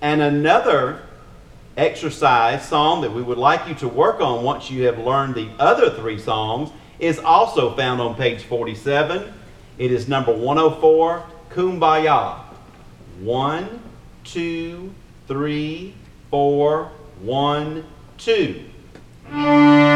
And another exercise song that we would like you to work on once you have learned the other 3 songs is also found on page 47. It is number 104, Kumbaya. 1, 2, 3, 4, 1, 2.